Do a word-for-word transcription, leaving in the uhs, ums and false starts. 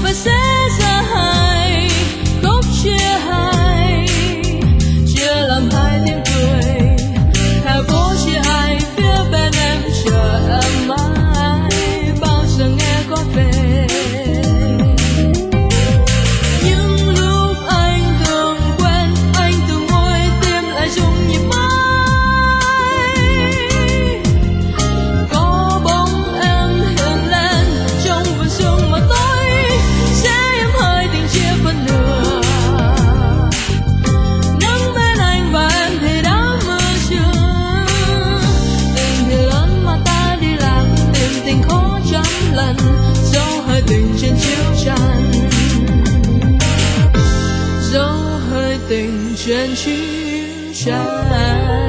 phải xé ra hai khúc chia hai, chia làm hai tiếng cười hè phố, chia hai phía bên em chờ em mãi, bao giờ nghe có về. Những lúc anh thường quên, anh từng môi tim lại rung nhịp mãi, có bóng em hiện lên trong vườn sương mà tối sẽ em hơi tình chia phân nửa. Nắng bên anh và em thì đã mưa chưa, tình thì lớn mà ta đi lạc, tìm tình khó trăm lần, dấu hơi tình trên chiếu tràn, dấu hơi tình trên chiếu tràn.